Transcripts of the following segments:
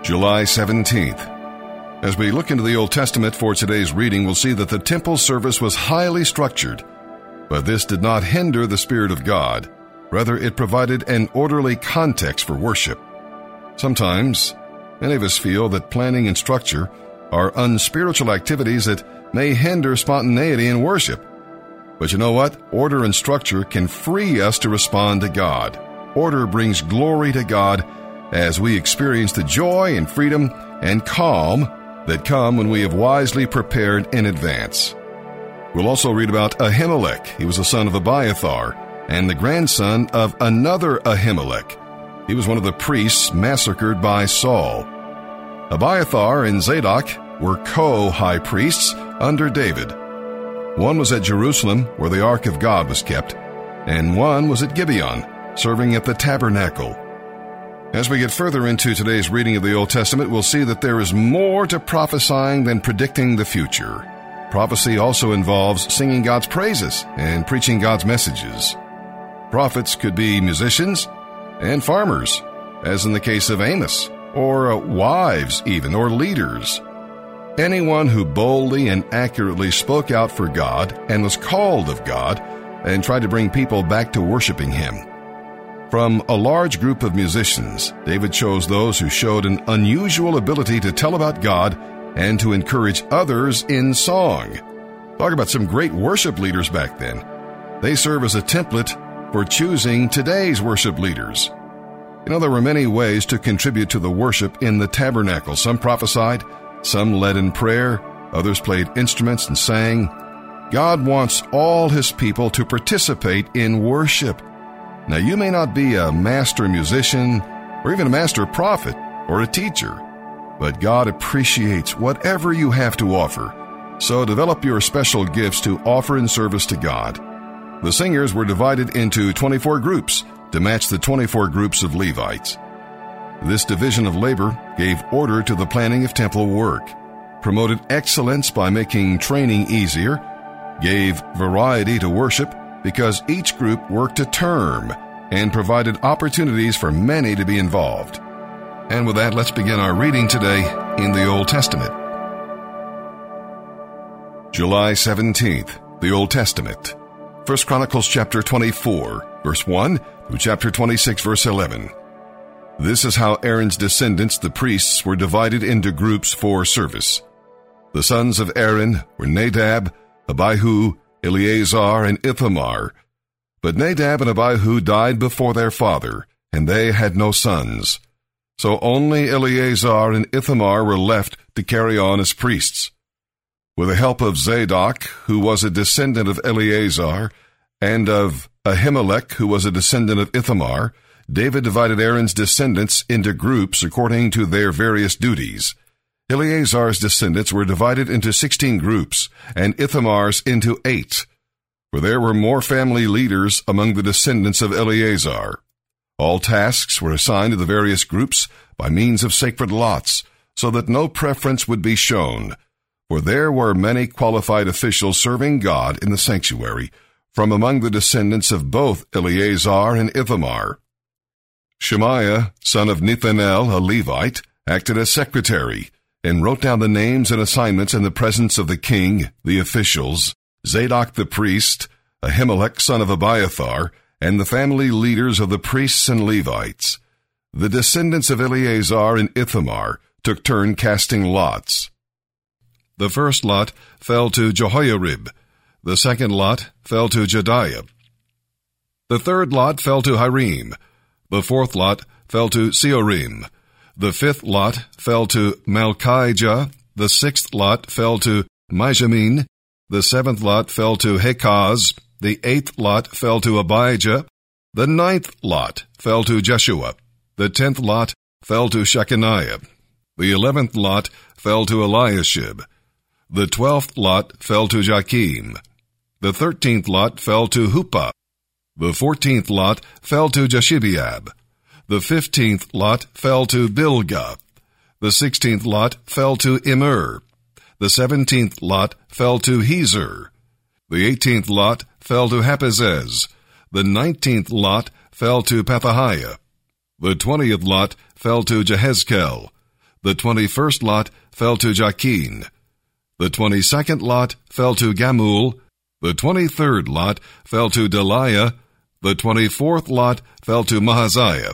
July 17th. As we look into the Old Testament for today's reading, we'll see that the temple service was highly structured, but this did not hinder the Spirit of God. Rather, it provided an orderly context for worship. Sometimes, many of us feel that planning and structure are unspiritual activities that may hinder spontaneity in worship. But you know what? Order and structure can free us to respond to God. Order brings glory to God as we experience the joy and freedom and calm that come when we have wisely prepared in advance. We'll also read about Ahimelech. He was the son of Abiathar and the grandson of another Ahimelech. He was one of the priests massacred by Saul. Abiathar and Zadok were co-high priests under David. One was at Jerusalem, where the Ark of God was kept, and one was at Gibeon, serving at the tabernacle. As we get further into today's reading of the Old Testament, we'll see that there is more to prophesying than predicting the future. Prophecy also involves singing God's praises and preaching God's messages. Prophets could be musicians and farmers, as in the case of Amos, or wives even, or leaders. Anyone who boldly and accurately spoke out for God and was called of God and tried to bring people back to worshiping Him. From a large group of musicians, David chose those who showed an unusual ability to tell about God and to encourage others in song. Talk about some great worship leaders back then. They serve as a template for choosing today's worship leaders. You know, there were many ways to contribute to the worship in the tabernacle. Some prophesied, some led in prayer, others played instruments and sang. God wants all His people to participate in worship. Now, you may not be a master musician or even a master prophet or a teacher, but God appreciates whatever you have to offer. So develop your special gifts to offer in service to God. The singers were divided into 24 groups to match the 24 groups of Levites. This division of labor gave order to the planning of temple work, promoted excellence by making training easier, gave variety to worship because each group worked a term, and provided opportunities for many to be involved. And with that, let's begin our reading today in the Old Testament. July 17th, the Old Testament. 1 Chronicles chapter 24, verse 1 through chapter 26, verse 11. This is how Aaron's descendants, the priests, were divided into groups for service. The sons of Aaron were Nadab, Abihu, Eleazar, and Ithamar. But Nadab and Abihu died before their father, and they had no sons. So only Eleazar and Ithamar were left to carry on as priests. With the help of Zadok, who was a descendant of Eleazar, and of Ahimelech, who was a descendant of Ithamar, David divided Aaron's descendants into groups according to their various duties. Eleazar's descendants were divided into 16 groups, and Ithamar's into 8. For there were more family leaders among the descendants of Eleazar. All tasks were assigned to the various groups by means of sacred lots, so that no preference would be shown. For there were many qualified officials serving God in the sanctuary, from among the descendants of both Eleazar and Ithamar. Shemaiah, son of Nethanel, a Levite, acted as secretary, and wrote down the names and assignments in the presence of the king, the officials, Zadok the priest, Ahimelech son of Abiathar, and the family leaders of the priests and Levites. The descendants of Eleazar and Ithamar took turn casting lots. The first lot fell to Jehoiarib. The second lot fell to Jediah. The third lot fell to Hiram. The fourth lot fell to Seorim. The fifth lot fell to Malchijah. The sixth lot fell to Mijamin. The seventh lot fell to Hakaz. The eighth lot fell to Abijah. The ninth lot fell to Jeshua. The 10th lot fell to Shechaniah. The 11th lot fell to Eliashib. The 12th lot fell to Jakim. The 13th lot fell to Huppah. The 14th lot fell to Jeshibeab. The 15th lot fell to Bilgah. The 16th lot fell to Immer. The 17th lot fell to Hezer. The 18th lot fell to Haphazez. The 19th lot fell to Pethahiah. The 20th lot fell to Jehezkel. The 21st lot fell to Jachin. The 22nd lot fell to Gamul. The 23rd lot fell to Delaiah. The 24th lot fell to Mahaziah.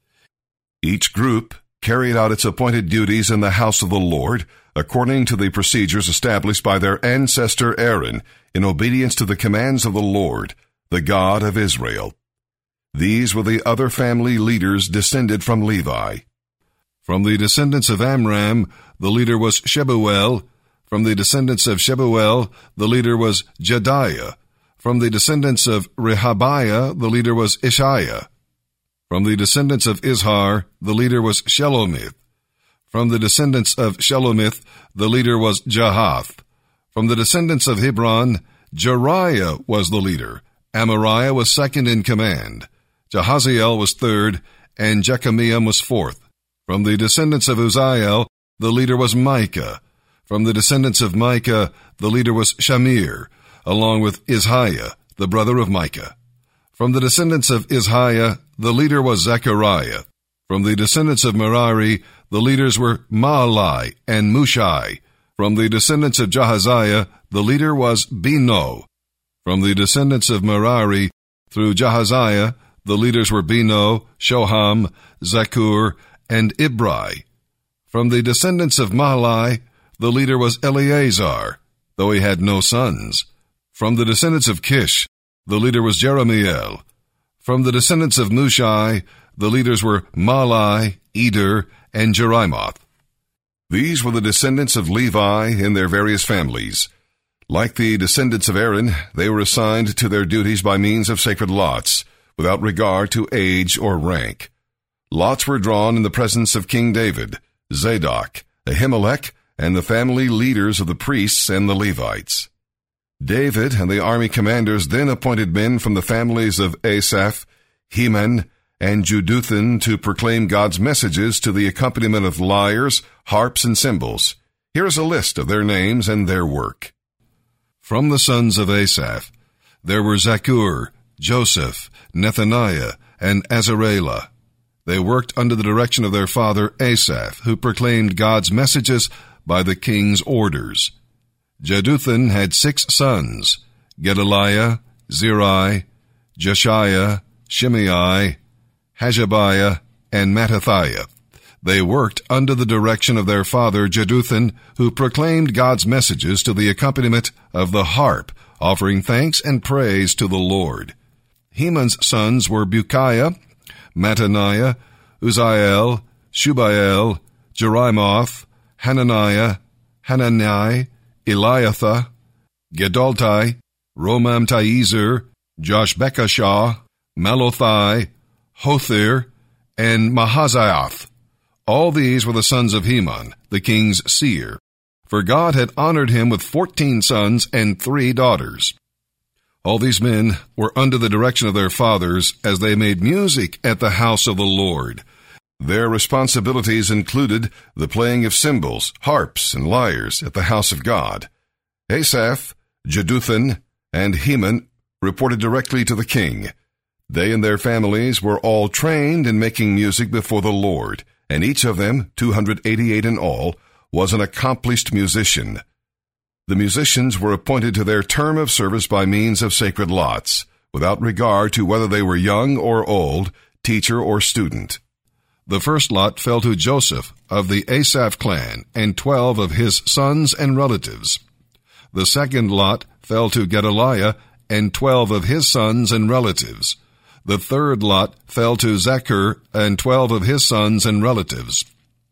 Each group carried out its appointed duties in the house of the Lord, according to the procedures established by their ancestor Aaron, in obedience to the commands of the Lord, the God of Israel. These were the other family leaders descended from Levi. From the descendants of Amram, the leader was Shebuel. From the descendants of Shebuel, the leader was Jediah. From the descendants of Rehabiah, the leader was Ishiah. From the descendants of Izhar, the leader was Shelomith. From the descendants of Shelomith, the leader was Jahath. From the descendants of Hebron, Jeriah was the leader. Amariah was second in command. Jahaziel was third, and Jechamiah was fourth. From the descendants of Uzziel, the leader was Micah. From the descendants of Micah, the leader was Shamir, along with Ishiah, the brother of Micah. From the descendants of Ishiah, the leader was Zechariah. From the descendants of Merari, the leaders were Maalai and Mushai. From the descendants of Jahaziah, the leader was Beno. From the descendants of Merari, through Jahaziah, the leaders were Beno, Shoham, Zakur, and Ibri. From the descendants of Maalai, the leader was Eleazar, though he had no sons. From the descendants of Kish, the leader was Jeremiel. From the descendants of Mushai, the leaders were Malai, Eder, and Jerimoth. These were the descendants of Levi in their various families. Like the descendants of Aaron, they were assigned to their duties by means of sacred lots, without regard to age or rank. Lots were drawn in the presence of King David, Zadok, Ahimelech, and the family leaders of the priests and the Levites. David and the army commanders then appointed men from the families of Asaph, Heman, and Jeduthun to proclaim God's messages to the accompaniment of lyres, harps, and cymbals. Here is a list of their names and their work. From the sons of Asaph, there were Zakur, Joseph, Nethaniah, and Azarela. They worked under the direction of their father Asaph, who proclaimed God's messages by the king's orders. Jeduthun had 6 sons, Gedaliah, Zeri, Jeshiah, Shimei, Hashabiah, and Mattathiah. They worked under the direction of their father Jeduthun, who proclaimed God's messages to the accompaniment of the harp, offering thanks and praise to the Lord. Heman's sons were Bukiah, Mattaniah, Uzziel, Shubael, Jerimoth, Hananiah, Hanani, Eliathah, Gedaltai, Romamtiezer, Joshbekashah, Malothai, Hothir, and Mahaziath. All these were the sons of Heman, the king's seer, for God had honored him with 14 sons and 3 daughters. All these men were under the direction of their fathers as they made music at the house of the Lord. Their responsibilities included the playing of cymbals, harps, and lyres at the house of God. Asaph, Jeduthun, and Heman reported directly to the king. They and their families were all trained in making music before the Lord, and each of them, 288 in all, was an accomplished musician. The musicians were appointed to their term of service by means of sacred lots, without regard to whether they were young or old, teacher or student. The first lot fell to Joseph of the Asaph clan and 12 of his sons and relatives. The second lot fell to Gedaliah and 12 of his sons and relatives. The third lot fell to Zakur and 12 of his sons and relatives.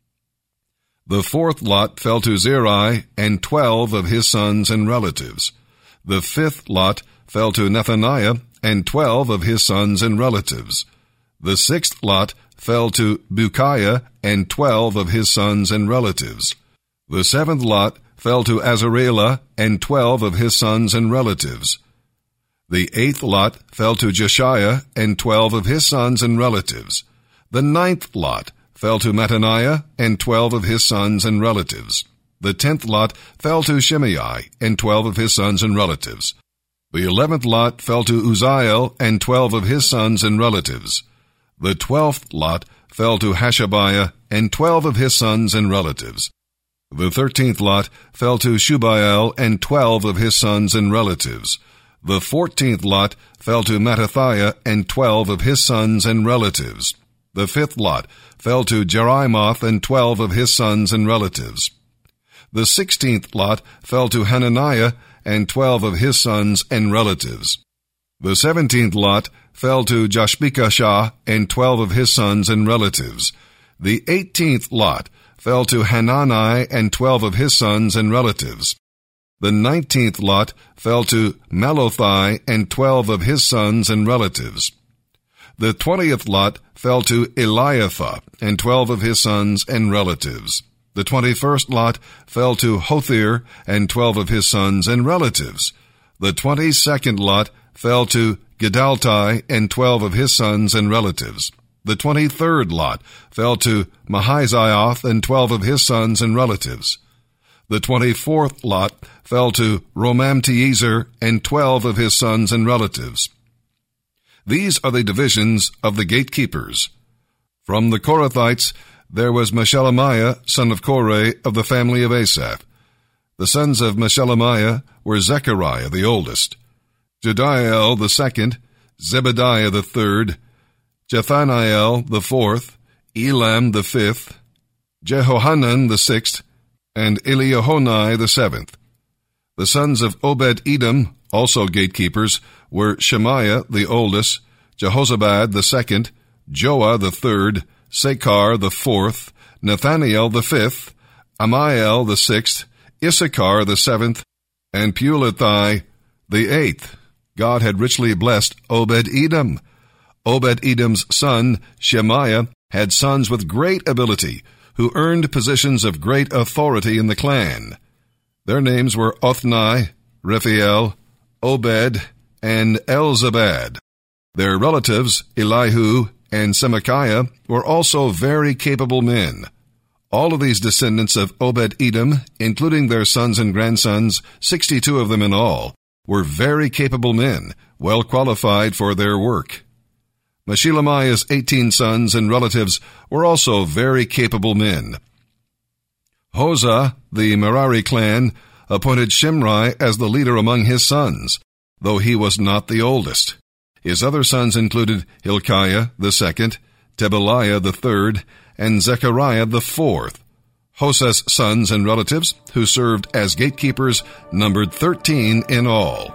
The fourth lot fell to Zeri and 12 of his sons and relatives. The fifth lot fell to Nethaniah and 12 of his sons and relatives. The sixth lot fell to Bukiah and 12 of his sons and relatives. The seventh lot fell to Azarela and 12 of his sons and relatives. The eighth lot fell to Jeshiah and 12 of his sons and relatives. The ninth lot fell to Mattaniah and 12 of his sons and relatives. The 10th lot fell to Shimei and 12 of his sons and relatives. The 11th lot fell to Uzziel and 12 of his sons and relatives. The 12th lot fell to Hashabiah and 12 of his sons and relatives. The 13th lot fell to Shubael and 12 of his sons and relatives. The 14th lot fell to Mattathiah and 12 of his sons and relatives. The 5th lot fell to Jerimoth and 12 of his sons and relatives. The 16th lot fell to Hananiah and 12 of his sons and relatives. The 17th lot fell to Joshbekashah and 12 of his sons and relatives. The 18th lot fell to Hanani and 12 of his sons and relatives. The 19th lot fell to Malothai and 12 of his sons and relatives. The 20th lot fell to Eliathah and 12 of his sons and relatives. The 21st lot fell to Hothir and 12 of his sons and relatives. The 22nd lot fell to Gedaltai and 12 of his sons and relatives. The 23rd lot fell to Mahizioth and 12 of his sons and relatives. The 24th lot fell to Romamtiezer and 12 of his sons and relatives. These are the divisions of the gatekeepers. From the Korathites, there was Meshelemiah, son of Korah, of the family of Asaph. The sons of Meshelemiah were Zechariah, the oldest, Jediael, the second, Zebediah, the third, Jethaniel, the fourth, Elam, the fifth, Jehohanan, the sixth, and Eliehoenai, the seventh. The sons of Obed-Edom, also gatekeepers, were Shemaiah, the oldest, Jehozabad, the second, Joah, the third, Sakar, the fourth, Nathaniel, the fifth, Amiel, the sixth, Issachar, the seventh, and Peuletai, the eighth. God had richly blessed Obed-Edom. Obed-Edom's son, Shemaiah, had sons with great ability, who earned positions of great authority in the clan. Their names were Othni, Rephael, Obed, and Elzabad. Their relatives, Elihu and Semachiah, were also very capable men. All of these descendants of Obed-Edom, including their sons and grandsons, 62 of them in all, were very capable men, well qualified for their work. Meshelemiah's 18 sons and relatives were also very capable men. Hosah, the Merari clan, appointed Shimri as the leader among his sons, though he was not the oldest. His other sons included Hilkiah, the second, Tebaliah, the third, and Zechariah, the fourth. Hosah's sons and relatives, who served as gatekeepers, numbered 13 in all.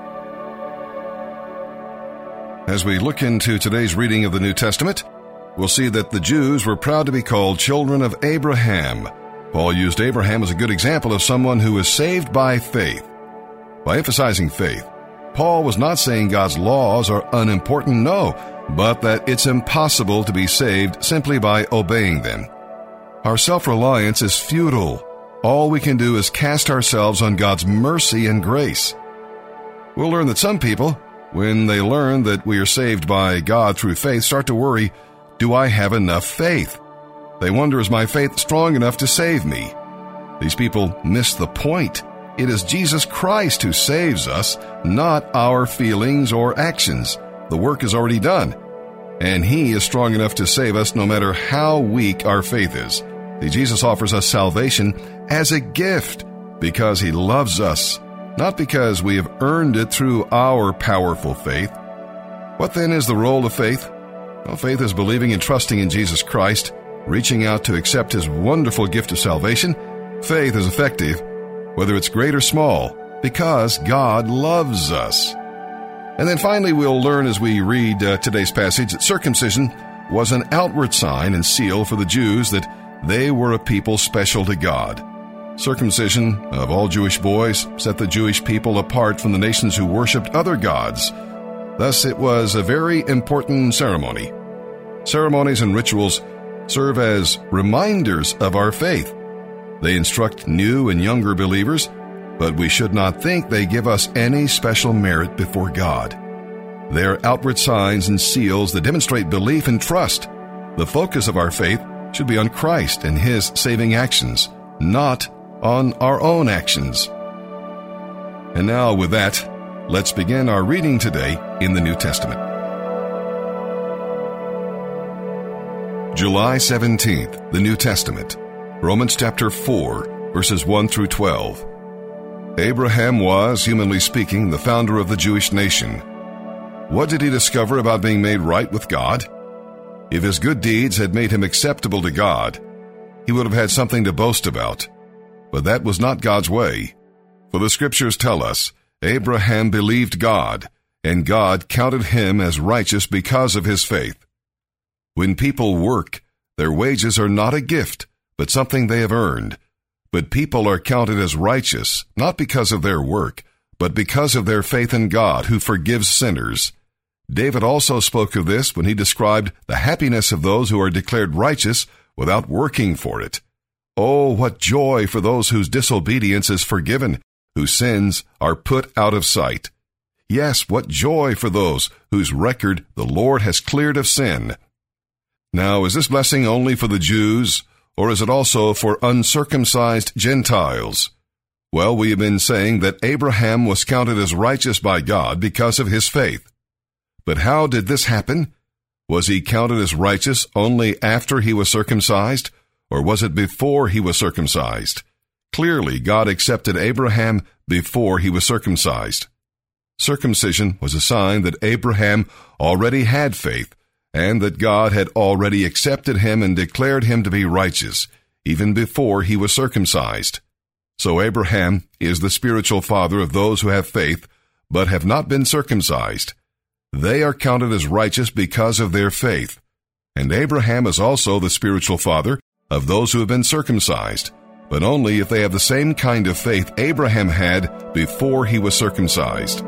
As we look into today's reading of the New Testament, we'll see that the Jews were proud to be called children of Abraham. Paul used Abraham as a good example of someone who was saved by faith. By emphasizing faith, Paul was not saying God's laws are unimportant, no, but that it's impossible to be saved simply by obeying them. Our self-reliance is futile. All we can do is cast ourselves on God's mercy and grace. We'll learn that some people, when they learn that we are saved by God through faith, start to worry, do I have enough faith? They wonder, is my faith strong enough to save me? These people miss the point. It is Jesus Christ who saves us, not our feelings or actions. The work is already done, and He is strong enough to save us no matter how weak our faith is. See, Jesus offers us salvation as a gift because He loves us, not because we have earned it through our powerful faith. What then is the role of faith? Well, faith is believing and trusting in Jesus Christ, reaching out to accept His wonderful gift of salvation. Faith is effective, whether it's great or small, because God loves us. And then finally, we'll learn as we read today's passage that circumcision was an outward sign and seal for the Jews that they were a people special to God. Circumcision of all Jewish boys set the Jewish people apart from the nations who worshipped other gods. Thus, it was a very important ceremony. Ceremonies and rituals serve as reminders of our faith. They instruct new and younger believers, but we should not think they give us any special merit before God. They are outward signs and seals that demonstrate belief and trust. The focus of our faith should be on Christ and His saving actions, not on our own actions. And now, with that, let's begin our reading today in the New Testament. July 17th, the New Testament. Romans chapter 4, verses 1 through 12. Abraham was, humanly speaking, the founder of the Jewish nation. What did he discover about being made right with God? If his good deeds had made him acceptable to God, he would have had something to boast about. But that was not God's way. For the Scriptures tell us, Abraham believed God, and God counted him as righteous because of his faith. When people work, their wages are not a gift, but something they have earned. But people are counted as righteous, not because of their work, but because of their faith in God, who forgives sinners. David also spoke of this when he described the happiness of those who are declared righteous without working for it. Oh, what joy for those whose disobedience is forgiven, whose sins are put out of sight. Yes, what joy for those whose record the Lord has cleared of sin. Now, is this blessing only for the Jews, or is it also for uncircumcised Gentiles? Well, we have been saying that Abraham was counted as righteous by God because of his faith. But how did this happen? Was he counted as righteous only after he was circumcised, or was it before he was circumcised? Clearly, God accepted Abraham before he was circumcised. Circumcision was a sign that Abraham already had faith, and that God had already accepted him and declared him to be righteous, even before he was circumcised. So Abraham is the spiritual father of those who have faith, but have not been circumcised. They are counted as righteous because of their faith. And Abraham is also the spiritual father of those who have been circumcised, but only if they have the same kind of faith Abraham had before he was circumcised.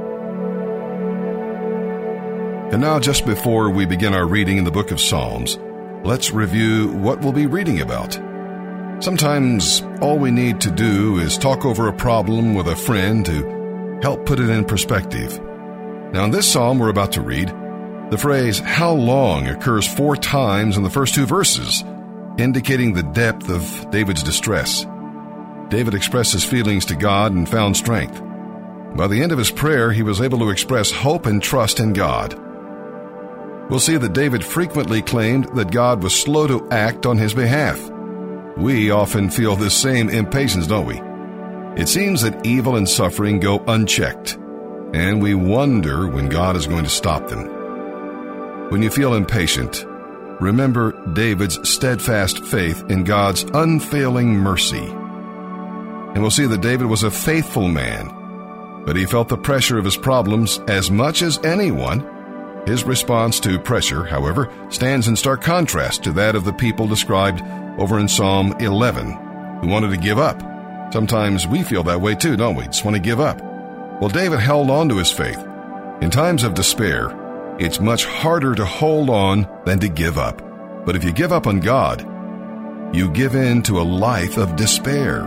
And now, just before we begin our reading in the book of Psalms, let's review what we'll be reading about. Sometimes all we need to do is talk over a problem with a friend to help put it in perspective. Now, in this psalm we're about to read, the phrase, "how long," occurs 4 times in the first 2 verses, indicating the depth of David's distress. David expressed his feelings to God and found strength. By the end of his prayer, he was able to express hope and trust in God. We'll see that David frequently claimed that God was slow to act on his behalf. We often feel this same impatience, don't we? It seems that evil and suffering go unchecked, and we wonder when God is going to stop them. When you feel impatient, remember David's steadfast faith in God's unfailing mercy. And we'll see that David was a faithful man, but he felt the pressure of his problems as much as anyone. His response to pressure, however, stands in stark contrast to that of the people described over in Psalm 11, who wanted to give up. Sometimes we feel that way too, don't we? Just want to give up. Well, David held on to his faith. In times of despair, it's much harder to hold on than to give up. But if you give up on God, you give in to a life of despair.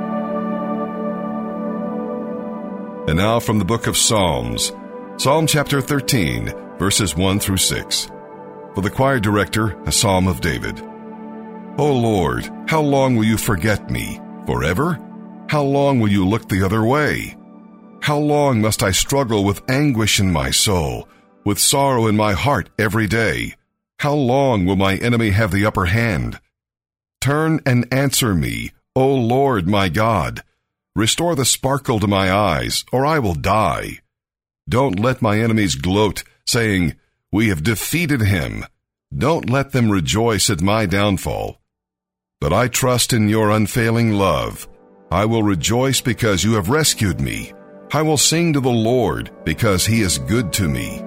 And now from the book of Psalms, Psalm chapter 13, verses 1 through 6. For the choir director, a psalm of David. O Lord, how long will you forget me? Forever? How long will you look the other way? How long must I struggle with anguish in my soul, with sorrow in my heart every day? How long will my enemy have the upper hand? Turn and answer me, O Lord my God. Restore the sparkle to my eyes, or I will die. Don't let my enemies gloat, saying, "We have defeated him." Don't let them rejoice at my downfall. But I trust in your unfailing love. I will rejoice because you have rescued me. I will sing to the Lord because he is good to me.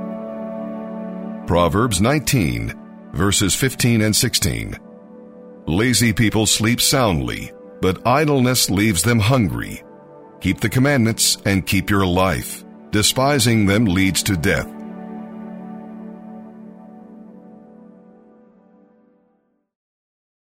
Proverbs 19, verses 15 and 16. Lazy people sleep soundly, but idleness leaves them hungry. Keep the commandments and keep your life. Despising them leads to death.